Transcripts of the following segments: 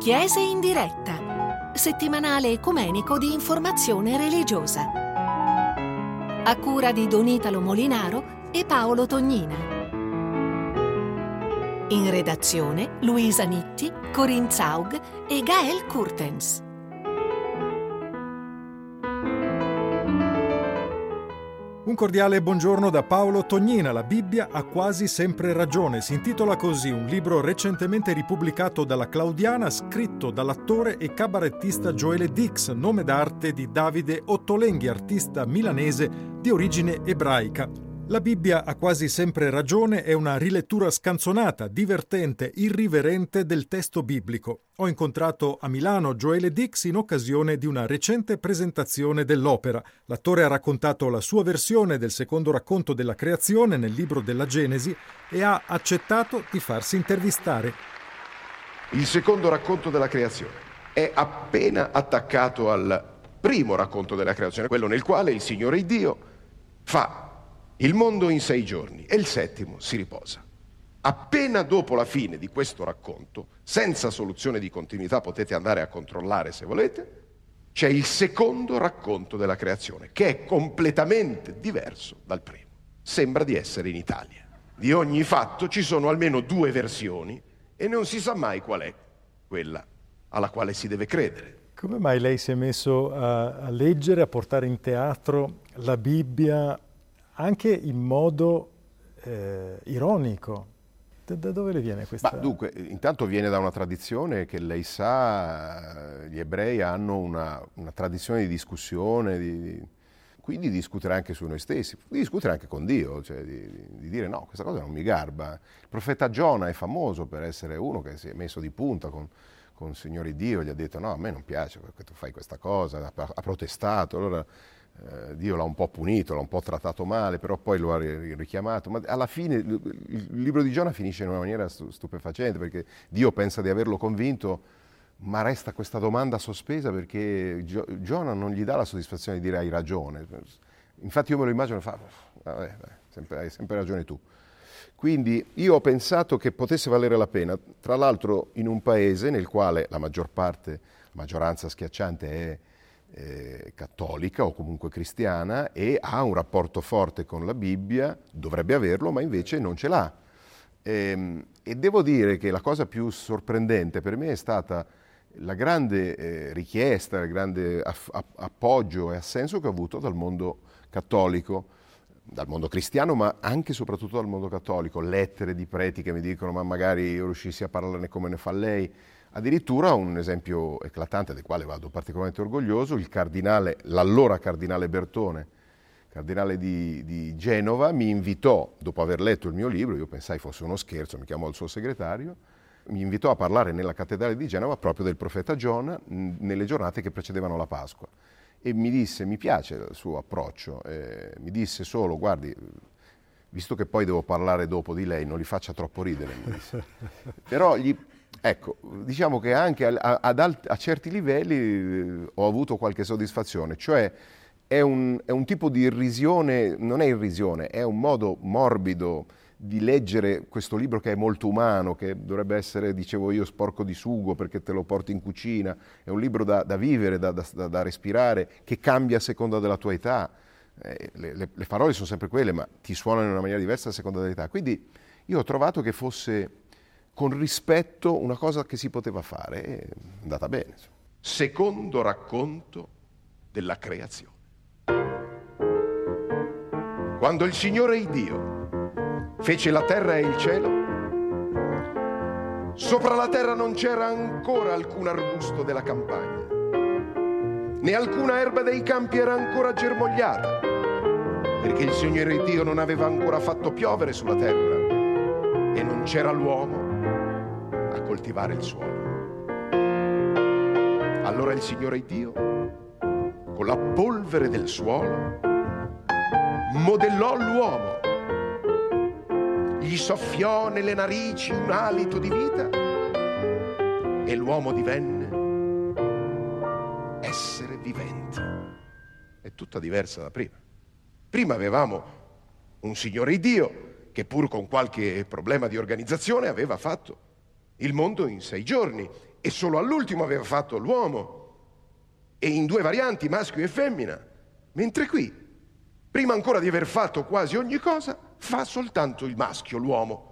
Chiese in diretta, settimanale ecumenico di informazione religiosa. A cura di Don Italo Molinaro e Paolo Tognina. In redazione Luisa Nitti, Corinne Zaug e Gael Kurtens. Un cordiale buongiorno da Paolo Tognina. La Bibbia ha quasi sempre ragione. Si intitola così un libro recentemente ripubblicato dalla Claudiana, scritto dall'attore e cabarettista Joele Dix, nome d'arte di Davide Ottolenghi, artista milanese di origine ebraica. La Bibbia ha quasi sempre ragione è una rilettura scanzonata, divertente, irriverente del testo biblico. Ho incontrato a Milano Joele Dix in occasione di una recente presentazione dell'opera. L'attore ha raccontato la sua versione del secondo racconto della creazione nel libro della Genesi e ha accettato di farsi intervistare. Il secondo racconto della creazione è appena attaccato al primo racconto della creazione, quello nel quale il Signore Dio fa il mondo in 6 giorni e il settimo si riposa. Appena dopo la fine di questo racconto, senza soluzione di continuità, potete andare a controllare se volete, c'è il secondo racconto della creazione, che è completamente diverso dal primo. Sembra di essere in Italia. Di ogni fatto ci sono almeno 2 versioni e non si sa mai qual è quella alla quale si deve credere. Come mai lei si è messo a leggere, a portare in teatro la Bibbia anche in modo ironico? Da dove le viene questa? Dunque, intanto viene da una tradizione che lei sa, gli ebrei hanno una tradizione di discussione, quindi di discutere anche su noi stessi, di discutere anche con Dio, cioè di dire no, questa cosa non mi garba. Il profeta Giona è famoso per essere uno che si è messo di punta con il Signore Dio, gli ha detto no, a me non piace che tu fai questa cosa, ha protestato, allora Dio l'ha un po' punito, l'ha un po' trattato male, però poi lo ha richiamato, ma alla fine il libro di Giona finisce in una maniera stupefacente, perché Dio pensa di averlo convinto, ma resta questa domanda sospesa perché Giona non gli dà la soddisfazione di dire hai ragione. Infatti io me lo immagino e fa, vabbè, hai sempre ragione tu. Quindi io ho pensato che potesse valere la pena, tra l'altro in un paese nel quale la maggioranza schiacciante è cattolica o comunque cristiana e ha un rapporto forte con la Bibbia, dovrebbe averlo, ma invece non ce l'ha. E devo dire che la cosa più sorprendente per me è stata la grande richiesta, il grande appoggio e assenso che ho avuto dal mondo cattolico, dal mondo cristiano, ma anche e soprattutto dal mondo cattolico. Lettere di preti che mi dicono ma magari io riuscissi a parlarne come ne fa lei. Addirittura un esempio eclatante del quale vado particolarmente orgoglioso, l'allora cardinale Bertone, cardinale di Genova, mi invitò, dopo aver letto il mio libro, io pensai fosse uno scherzo, mi chiamò il suo segretario, mi invitò a parlare nella cattedrale di Genova proprio del profeta Giona nelle giornate che precedevano la Pasqua. E mi disse, mi piace il suo approccio, mi disse solo, guardi, visto che poi devo parlare dopo di lei, non li faccia troppo ridere, mi disse. Però ecco, diciamo che anche a certi livelli ho avuto qualche soddisfazione, cioè è un tipo di irrisione, non è irrisione, è un modo morbido di leggere questo libro che è molto umano, che dovrebbe essere, dicevo io, sporco di sugo perché te lo porti in cucina, è un libro da vivere, da respirare, che cambia a seconda della tua età. Le parole sono sempre quelle, ma ti suonano in una maniera diversa a seconda dell'età. Quindi io ho trovato che fosse con rispetto una cosa che si poteva fare, è andata bene. Secondo racconto della creazione. Quando il Signore Dio fece la terra e il cielo, sopra la terra non c'era ancora alcun arbusto della campagna, né alcuna erba dei campi era ancora germogliata, perché il Signore Dio non aveva ancora fatto piovere sulla terra e non c'era l'uomo a coltivare il suolo. Allora il Signore Dio, con la polvere del suolo, modellò l'uomo, gli soffiò nelle narici un alito di vita e l'uomo divenne essere vivente. È tutta diversa da prima. Prima avevamo un Signore Dio che pur con qualche problema di organizzazione aveva fatto il mondo in 6 giorni e solo all'ultimo aveva fatto l'uomo, e in 2 varianti, maschio e femmina, mentre qui, prima ancora di aver fatto quasi ogni cosa, fa soltanto il maschio, l'uomo.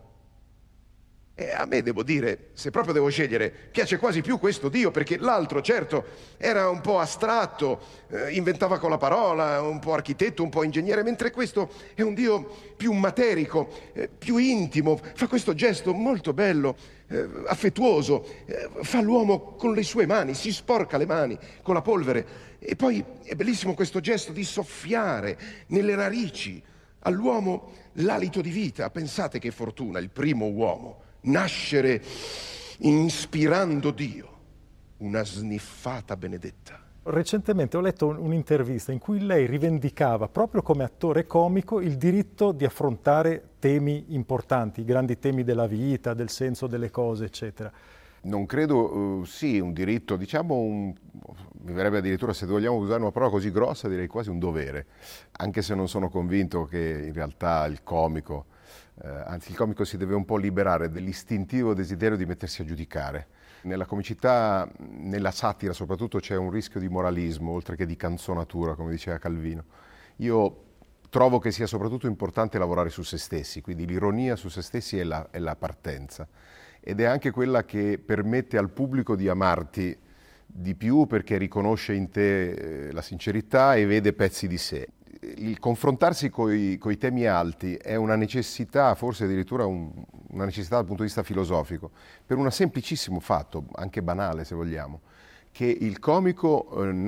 E a me, devo dire, se proprio devo scegliere, piace quasi più questo Dio, perché l'altro, certo, era un po' astratto, inventava con la parola, un po' architetto, un po' ingegnere, mentre questo è un Dio più materico, più intimo, fa questo gesto molto bello, affettuoso, fa l'uomo con le sue mani, si sporca le mani con la polvere, e poi è bellissimo questo gesto di soffiare nelle narici all'uomo l'alito di vita. Pensate che fortuna, il primo uomo, nascere ispirando Dio, una sniffata benedetta. Recentemente ho letto un'intervista in cui lei rivendicava, proprio come attore comico, il diritto di affrontare temi importanti, i grandi temi della vita, del senso delle cose, eccetera. Non credo sia un diritto, diciamo, mi verrebbe addirittura, se vogliamo usare una parola così grossa, direi quasi un dovere, anche se non sono convinto che in realtà il comico si deve un po' liberare dell'istintivo desiderio di mettersi a giudicare. Nella comicità, nella satira soprattutto, c'è un rischio di moralismo, oltre che di canzonatura, come diceva Calvino. Io trovo che sia soprattutto importante lavorare su se stessi, quindi l'ironia su se stessi è la partenza. Ed è anche quella che permette al pubblico di amarti di più, perché riconosce in te la sincerità e vede pezzi di sé. Il confrontarsi coi temi alti è una necessità, forse addirittura una necessità dal punto di vista filosofico, per un semplicissimo fatto, anche banale se vogliamo, che il comico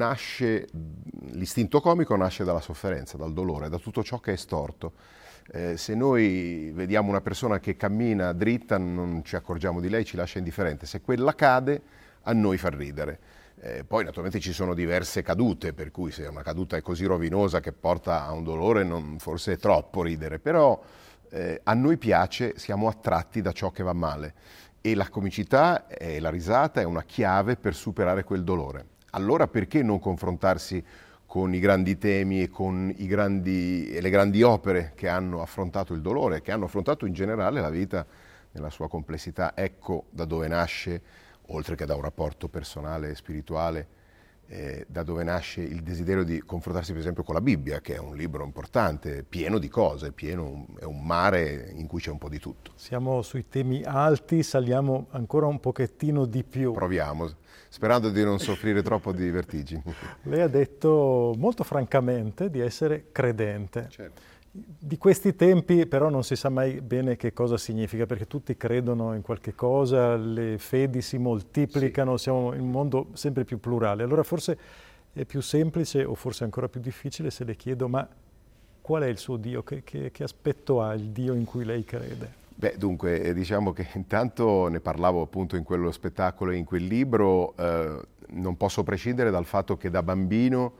l'istinto comico nasce dalla sofferenza, dal dolore, da tutto ciò che è storto. Se noi vediamo una persona che cammina dritta non ci accorgiamo di lei, ci lascia indifferente. Se quella cade, a noi fa ridere. Poi naturalmente ci sono diverse cadute, per cui se una caduta è così rovinosa che porta a un dolore, forse è troppo ridere, però a noi piace, siamo attratti da ciò che va male, e la comicità e la risata è una chiave per superare quel dolore. Allora perché non confrontarsi con i grandi temi e con le grandi opere che hanno affrontato il dolore, che hanno affrontato in generale la vita nella sua complessità? Ecco da dove nasce, oltre che da un rapporto personale e spirituale, da dove nasce il desiderio di confrontarsi per esempio con la Bibbia, che è un libro importante, pieno di cose, è un mare in cui c'è un po' di tutto. Siamo sui temi alti, saliamo ancora un pochettino di più. Proviamo, sperando di non soffrire troppo di vertigini. Lei ha detto molto francamente di essere credente. Certo. Di questi tempi però non si sa mai bene che cosa significa, perché tutti credono in qualche cosa, le fedi si moltiplicano, sì. Siamo in un mondo sempre più plurale. Allora forse è più semplice, o forse ancora più difficile, se le chiedo: ma qual è il suo Dio? Che aspetto ha il Dio in cui lei crede? Beh, dunque, diciamo che intanto ne parlavo appunto in quello spettacolo e in quel libro, non posso prescindere dal fatto che da bambino,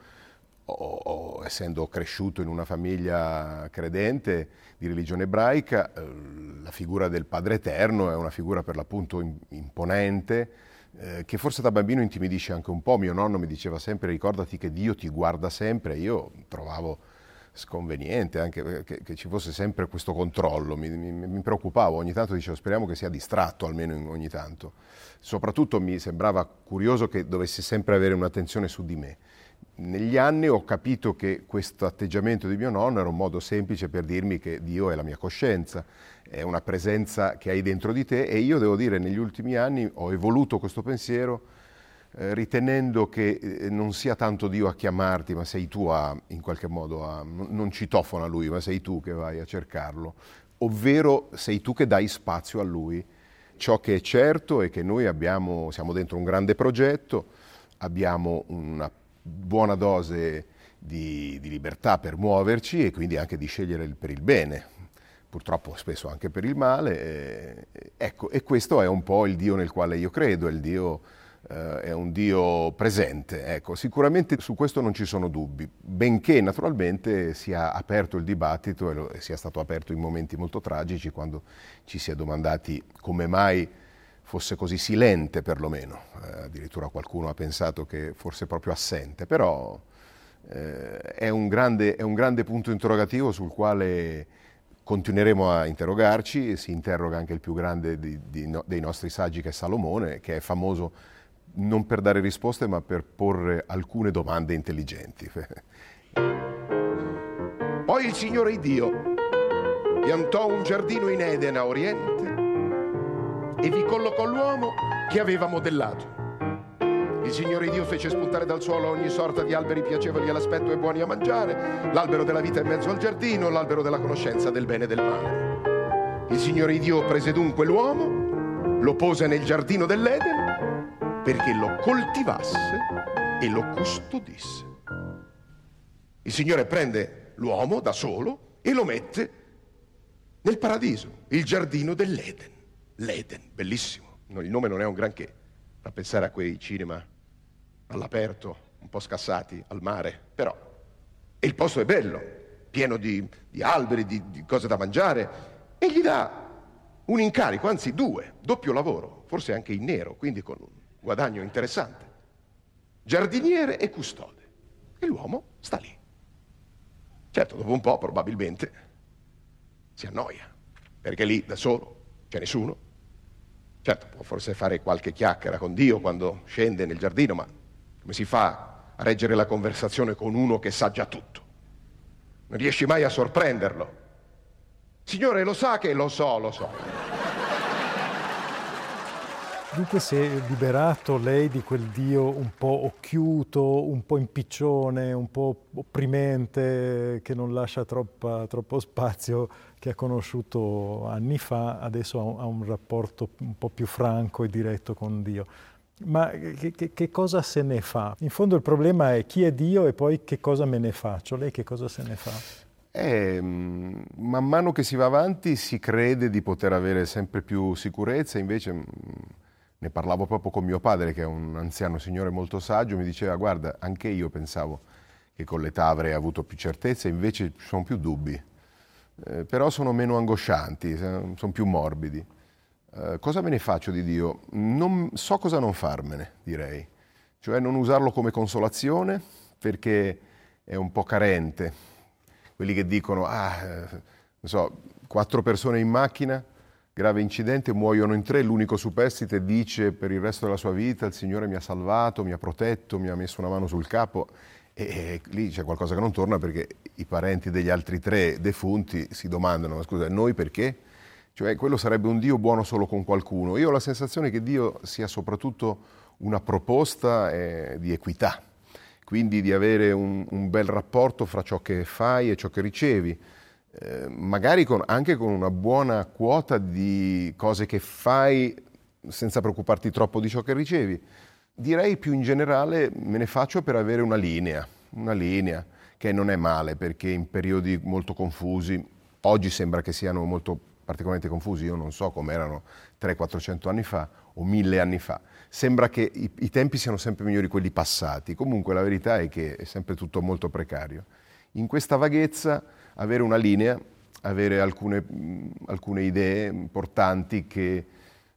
essendo cresciuto in una famiglia credente di religione ebraica, la figura del Padre Eterno è una figura per l'appunto imponente, che forse da bambino intimidisce anche un po'. Mio nonno mi diceva sempre: ricordati che Dio ti guarda sempre. Io trovavo sconveniente anche che ci fosse sempre questo controllo, mi preoccupavo, ogni tanto dicevo: speriamo che sia distratto almeno ogni tanto. Soprattutto mi sembrava curioso che dovesse sempre avere un'attenzione su di me. Negli anni ho capito che questo atteggiamento di mio nonno era un modo semplice per dirmi che Dio è la mia coscienza, è una presenza che hai dentro di te, e io devo dire negli ultimi anni ho evoluto questo pensiero ritenendo che non sia tanto Dio a chiamarti, ma sei tu in qualche modo non citofona Lui, ma sei tu che vai a cercarlo, ovvero sei tu che dai spazio a Lui. Ciò che è certo è che noi siamo dentro un grande progetto, abbiamo una buona dose di libertà per muoverci e quindi anche di scegliere per il bene, purtroppo spesso anche per il male. Ecco, e questo è un po' il Dio nel quale io credo, è un Dio presente. Ecco, sicuramente su questo non ci sono dubbi, benché naturalmente sia aperto il dibattito e sia stato aperto in momenti molto tragici, quando ci si è domandati come mai fosse così silente, perlomeno. Addirittura qualcuno ha pensato che fosse proprio assente, però è un grande punto interrogativo sul quale Continueremo a interrogarci, e si interroga anche il più grande dei nostri saggi, che è Salomone, che è famoso non per dare risposte ma per porre alcune domande intelligenti. Poi il Signore Dio piantò un giardino in Eden a oriente e vi collocò l'uomo che aveva modellato. Il Signore Dio fece spuntare dal suolo ogni sorta di alberi piacevoli all'aspetto e buoni a mangiare, l'albero della vita in mezzo al giardino, l'albero della conoscenza del bene e del male. Il Signore Dio prese dunque l'uomo, lo pose nel giardino dell'Eden perché lo coltivasse e lo custodisse. Il Signore prende l'uomo da solo e lo mette nel paradiso, il giardino dell'Eden. L'Eden, bellissimo. Il nome non è un granché, fa pensare a quei cinema all'aperto, un po' scassati al mare, però e il posto è bello, pieno di alberi, di cose da mangiare, e gli dà un incarico, anzi due, doppio lavoro, forse anche in nero, quindi con un guadagno interessante. Giardiniere e custode. E l'uomo sta lì. Certo, dopo un po' probabilmente si annoia, perché lì da solo c'è nessuno. Certo, può forse fare qualche chiacchiera con Dio quando scende nel giardino, ma come si fa a reggere la conversazione con uno che sa già tutto? Non riesci mai a sorprenderlo. Signore, lo sa che lo so. Dunque si è liberato lei di quel Dio un po' occhiuto, un po' impiccione, un po' opprimente, che non lascia troppo spazio, che ha conosciuto anni fa, adesso ha un rapporto un po' più franco e diretto con Dio. Ma che cosa se ne fa? In fondo il problema è chi è Dio e poi che cosa me ne faccio. Lei che cosa se ne fa? Man mano che si va avanti si crede di poter avere sempre più sicurezza, invece ne parlavo proprio con mio padre, che è un anziano signore molto saggio, mi diceva: guarda, anche io pensavo che con l'età avrei avuto più certezza, invece ci sono più dubbi, però sono meno angoscianti, sono più morbidi. Cosa me ne faccio di Dio? Non so cosa non farmene, direi. Cioè non usarlo come consolazione, perché è un po' carente. Quelli che dicono, non so, 4 persone in macchina, grave incidente, muoiono in 3, l'unico superstite dice per il resto della sua vita: il Signore mi ha salvato, mi ha protetto, mi ha messo una mano sul capo, e lì c'è qualcosa che non torna, perché i parenti degli altri 3 defunti si domandano: ma scusa, noi perché? Cioè quello sarebbe un Dio buono solo con qualcuno. Io ho la sensazione che Dio sia soprattutto una proposta di equità, quindi di avere un bel rapporto fra ciò che fai e ciò che ricevi, magari anche con una buona quota di cose che fai senza preoccuparti troppo di ciò che ricevi. Direi più in generale me ne faccio per avere una linea che non è male, perché in periodi molto confusi, oggi sembra che siano molto particolarmente confusi, io non so come erano 300-400 anni fa o 1000 anni fa, sembra che i tempi siano sempre migliori quelli passati. Comunque la verità è che è sempre tutto molto precario. In questa vaghezza avere una linea, avere alcune idee importanti che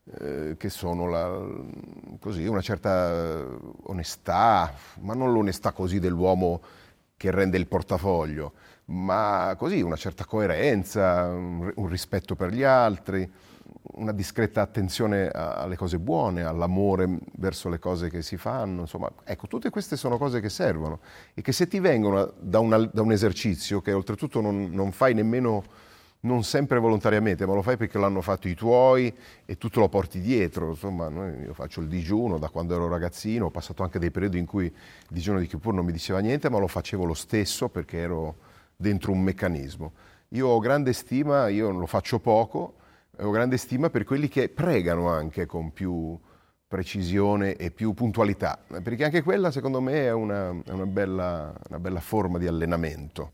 sono così, una certa onestà, ma non l'onestà così dell'uomo che rende il portafoglio, ma così una certa coerenza, un rispetto per gli altri, una discreta attenzione alle cose buone, all'amore verso le cose che si fanno, insomma, ecco, tutte queste sono cose che servono e che se ti vengono da un esercizio che oltretutto non fai nemmeno, non sempre volontariamente, ma lo fai perché l'hanno fatto i tuoi e tu te lo porti dietro. Insomma, io faccio il digiuno da quando ero ragazzino, ho passato anche dei periodi in cui il digiuno di Kippur non mi diceva niente, ma lo facevo lo stesso perché ero dentro un meccanismo. Io ho grande stima, io lo faccio poco, ho grande stima per quelli che pregano anche con più precisione e più puntualità, perché anche quella secondo me è una bella forma di allenamento.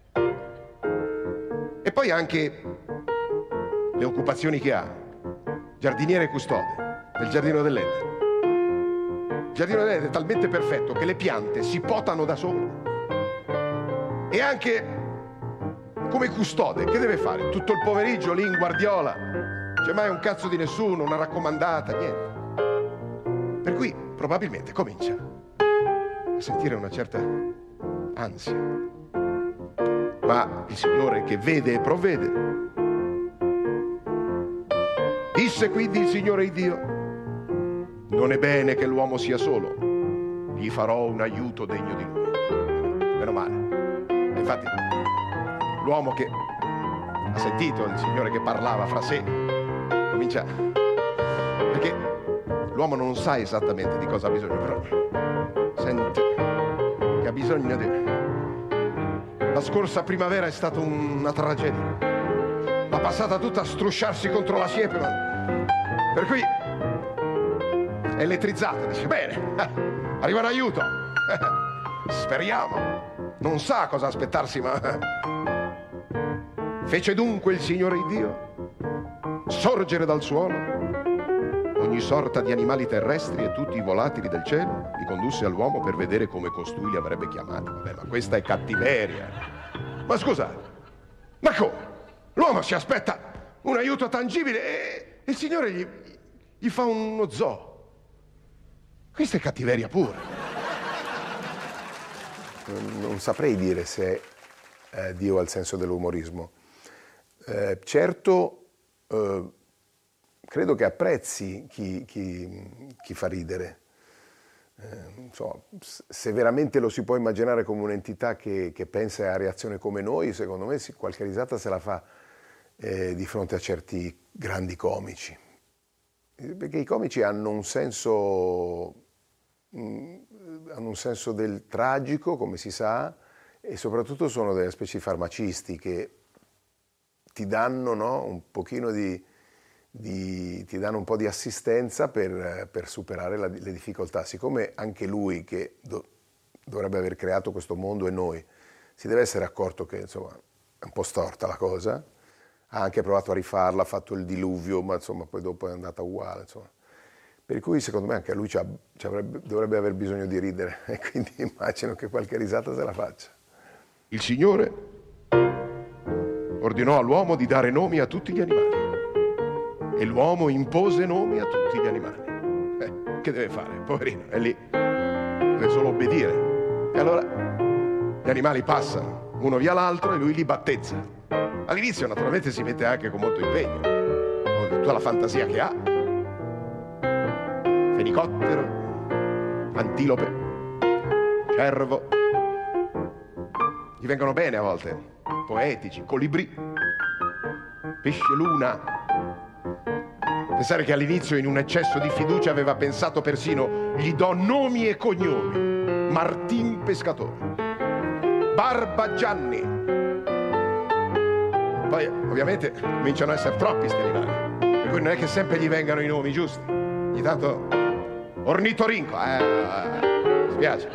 E poi anche le occupazioni che ha. Giardiniere e custode del giardino dell'Eden. Il giardino dell'Eden è talmente perfetto che le piante si potano da sole. E anche come custode, che deve fare? Tutto il pomeriggio lì in guardiola. C'è mai un cazzo di nessuno, una raccomandata, niente. Per cui probabilmente comincia a sentire una certa ansia. Ma il Signore che vede e provvede. Disse quindi il Signore Dio: non è bene che l'uomo sia solo, gli farò un aiuto degno di lui. Meno male. Infatti l'uomo che ha sentito il Signore che parlava fra sé comincia, perché l'uomo non sa esattamente di cosa ha bisogno, però sente che ha bisogno di... La scorsa primavera è stata una tragedia, l'ha passata tutta a strusciarsi contro la siepe, per cui è elettrizzata, dice bene, arriva un aiuto, speriamo, non sa cosa aspettarsi, ma fece dunque il Signore Dio sorgere dal suolo ogni sorta di animali terrestri e tutti i volatili del cielo, li condusse all'uomo per vedere come costui li avrebbe chiamati. Vabbè, ma questa è cattiveria. Ma scusa, ma come? L'uomo si aspetta un aiuto tangibile e il Signore gli fa uno zoo. Questa è cattiveria pura. Non saprei dire se Dio ha il senso dell'umorismo. Certo, credo che apprezzi chi fa ridere. Se veramente lo si può immaginare come un'entità che pensa e ha reazione come noi, secondo me qualche risata se la fa di fronte a certi grandi comici. Perché i comici hanno un senso del tragico, come si sa, e soprattutto sono delle specie di farmacisti che ti danno, no, un pochino ti danno un po' di assistenza per superare le difficoltà. Siccome anche lui, che dovrebbe aver creato questo mondo, e noi, si deve essere accorto che insomma è un po' storta la cosa, ha anche provato a rifarla, ha fatto il diluvio, ma insomma poi dopo è andata uguale, insomma. Per cui secondo me anche a lui dovrebbe aver bisogno di ridere, e quindi immagino che qualche risata se la faccia. Il Signore ordinò all'uomo di dare nomi a tutti gli animali e l'uomo impose nomi a tutti gli animali. Che deve fare? Poverino, è lì, deve solo obbedire. E allora gli animali passano uno via l'altro e lui li battezza. All'inizio naturalmente si mette anche con molto impegno, con tutta la fantasia che ha. Fenicottero, antilope, cervo, gli vengono bene a volte, poetici, colibrì, pesce luna. Pensare che all'inizio in un eccesso di fiducia aveva pensato persino gli do nomi e cognomi: Martin Pescatore, Barba Gianni. Poi ovviamente cominciano a essere troppi sti animali, per cui non è che sempre gli vengano i nomi giusti. Ogni tanto Ornitorinco, spiace.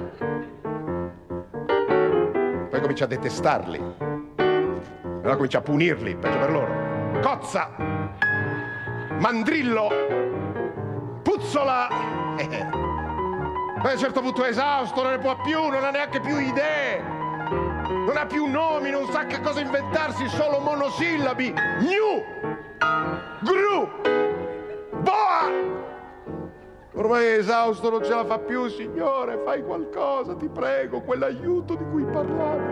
Poi comincia a detestarli, allora comincia a punirli, peggio per loro. Cozza, Mandrillo, Puzzola. Poi a un certo punto è esausto, non ne può più, non ha neanche più idee, non ha più nomi, non sa che cosa inventarsi, solo monosillabi. Gnu, Gru, Boa. Ormai è esausto, non ce la fa più. Signore, fai qualcosa, ti prego, quell'aiuto di cui parlavi.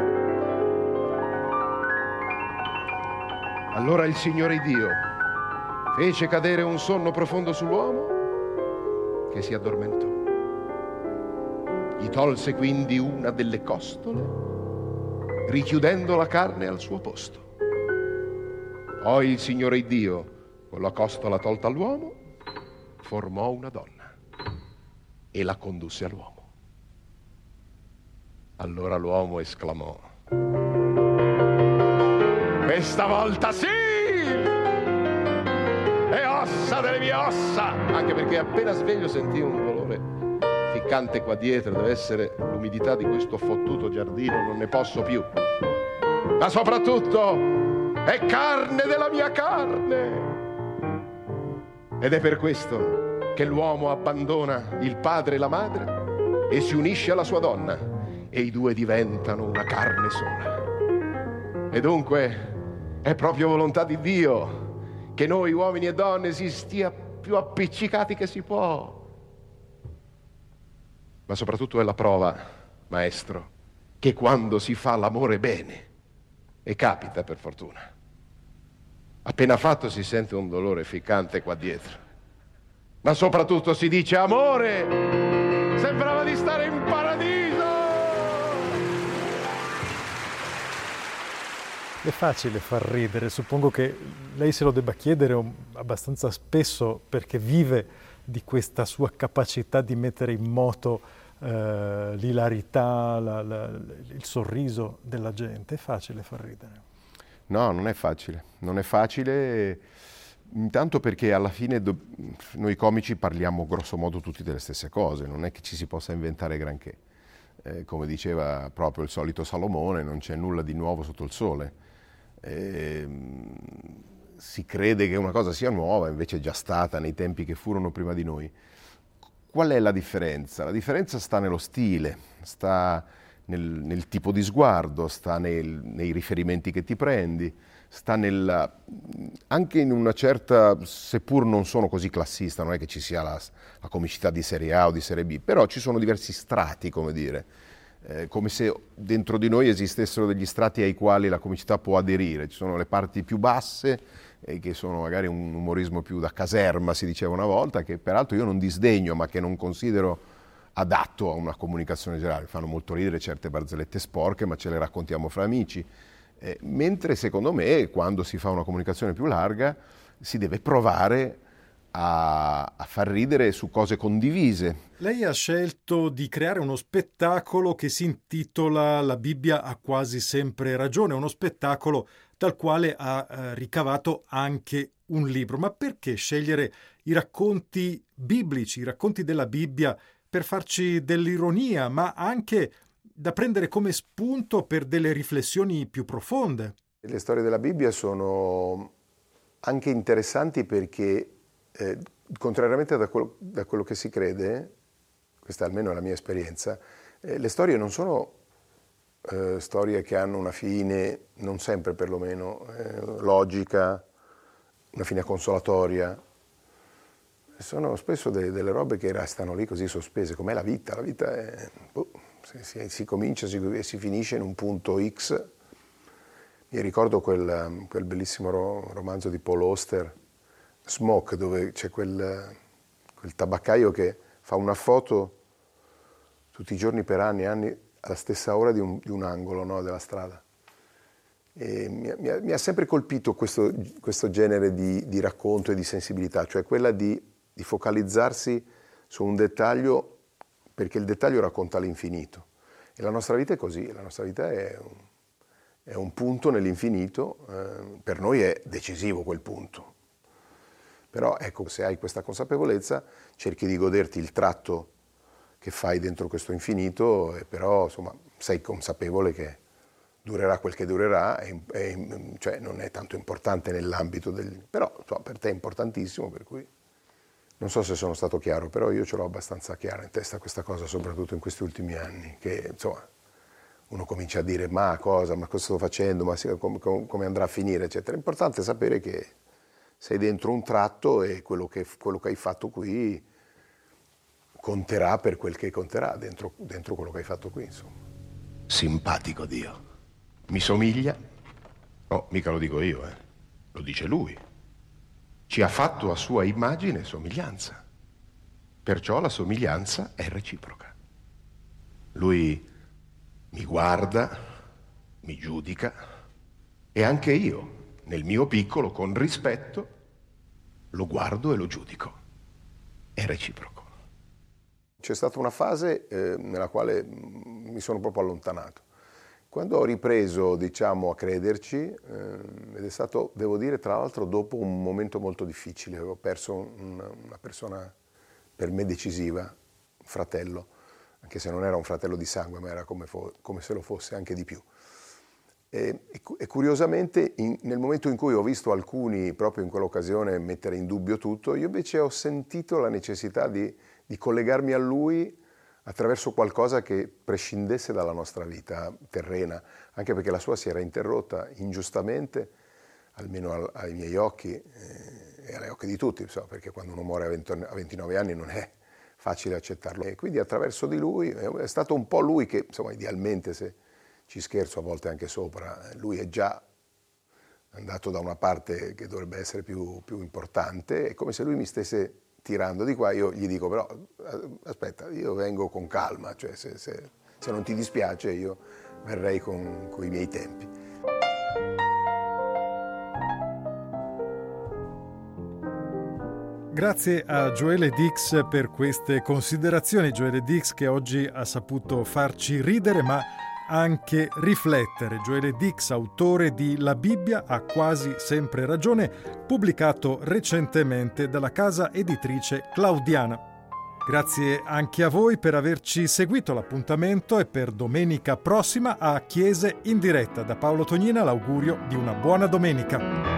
Allora il Signore Dio fece cadere un sonno profondo sull'uomo, che si addormentò. Gli tolse quindi una delle costole, richiudendo la carne al suo posto. Poi il Signore Dio, con la costola tolta all'uomo, formò una donna e la condusse all'uomo. Allora l'uomo esclamò: questa volta sì! È ossa delle mie ossa! Anche perché appena sveglio sentì un dolore ficcante qua dietro, deve essere l'umidità di questo fottuto giardino, non ne posso più. Ma soprattutto è carne della mia carne! Ed è per questo che l'uomo abbandona il padre e la madre e si unisce alla sua donna e i due diventano una carne sola. E dunque è proprio volontà di Dio che noi uomini e donne si stia più appiccicati che si può. Ma soprattutto è la prova, maestro, che quando si fa l'amore bene E capita, per fortuna. Appena fatto si sente un dolore ficcante qua dietro. Ma soprattutto si dice amore! Sembrava di stare in paradiso! È facile far ridere, suppongo che lei se lo debba chiedere abbastanza spesso perché vive di questa sua capacità di mettere in moto l'ilarità, il sorriso della gente. È facile far ridere? No, non è facile. Non è facile, intanto perché alla fine noi comici parliamo grosso modo tutti delle stesse cose, non è che ci si possa inventare granché. Come diceva proprio il solito Salomone, non c'è nulla di nuovo sotto il sole. Si crede che una cosa sia nuova, invece è già stata nei tempi che furono prima di noi. Qual è la differenza? La differenza sta nello stile, sta nel tipo di sguardo, sta nei riferimenti che ti prendi, sta anche in una certa, seppur non sono così classista, non è che ci sia la comicità di serie A o di serie B, però ci sono diversi strati, come dire, come se dentro di noi esistessero degli strati ai quali la comicità può aderire. Ci sono le parti più basse, che sono magari un umorismo più da caserma, si diceva una volta, che peraltro io non disdegno, ma che non considero adatto a una comunicazione generale. Fanno molto ridere certe barzellette sporche, ma ce le raccontiamo fra amici. Mentre secondo me, quando si fa una comunicazione più larga, si deve provare a far ridere su cose condivise. Lei ha scelto di creare uno spettacolo che si intitola La Bibbia ha quasi sempre ragione, uno spettacolo dal quale ha ricavato anche un libro. Ma perché scegliere i racconti biblici, i racconti della Bibbia, per farci dell'ironia, ma anche da prendere come spunto per delle riflessioni più profonde? Le storie della Bibbia sono anche interessanti perché, contrariamente da quello che si crede, questa almeno è la mia esperienza, le storie non sono storie che hanno una fine, non sempre perlomeno, logica, una fine consolatoria. Sono spesso delle robe che restano lì così sospese, com'è la vita. La vita è, si comincia e si finisce in un punto X. Mi ricordo quel bellissimo romanzo di Paul Auster, Smoke, dove c'è quel tabaccaio che fa una foto tutti i giorni per anni e anni alla stessa ora di un angolo, no, della strada. E mi ha sempre colpito questo genere di racconto e di sensibilità, cioè quella di focalizzarsi su un dettaglio, perché il dettaglio racconta l'infinito. E la nostra vita è così, la nostra vita è un punto nell'infinito, per noi è decisivo quel punto. Però ecco, se hai questa consapevolezza, cerchi di goderti il tratto che fai dentro questo infinito, e però insomma sei consapevole che durerà quel che durerà, cioè non è tanto importante nell'ambito però insomma, per te è importantissimo, per cui non so se sono stato chiaro, però io ce l'ho abbastanza chiara in testa questa cosa, soprattutto in questi ultimi anni, che insomma uno comincia a dire ma cosa sto facendo, ma come andrà a finire, eccetera. È importante sapere che sei dentro un tratto e quello che hai fatto qui conterà per quel che conterà dentro quello che hai fatto qui, insomma. Simpatico Dio. Mi somiglia? No, mica lo dico io, lo dice lui. Ci ha fatto a sua immagine e somiglianza. Perciò la somiglianza è reciproca. Lui mi guarda, mi giudica e anche io, nel mio piccolo, con rispetto, lo guardo e lo giudico. È reciproco. C'è stata una fase nella quale mi sono proprio allontanato. Quando ho ripreso, diciamo, a crederci, ed è stato, devo dire, tra l'altro dopo un momento molto difficile, avevo perso una persona per me decisiva, un fratello, anche se non era un fratello di sangue, ma era come se lo fosse, anche di più. E curiosamente, nel momento in cui ho visto alcuni, proprio in quell'occasione, mettere in dubbio tutto, io invece ho sentito la necessità di collegarmi a lui attraverso qualcosa che prescindesse dalla nostra vita terrena, anche perché la sua si era interrotta ingiustamente, almeno ai miei occhi e agli occhi di tutti, perché quando uno muore a 29 anni non è facile accettarlo. E quindi attraverso di lui, è stato un po' lui che, insomma, idealmente, se ci scherzo a volte anche sopra, lui è già andato da una parte che dovrebbe essere più importante, è come se lui mi stesse tirando di qua, io gli dico però aspetta, io vengo con calma, cioè se non ti dispiace io verrei con i miei tempi. Grazie a Joele Dix per queste considerazioni. Joele Dix che oggi ha saputo farci ridere ma anche riflettere. Joele Dix, autore di La Bibbia ha quasi sempre ragione, pubblicato recentemente dalla casa editrice Claudiana. Grazie anche a voi per averci seguito. L'appuntamento è per domenica prossima a Chiese in diretta. Da Paolo Tognina l'augurio di una buona domenica.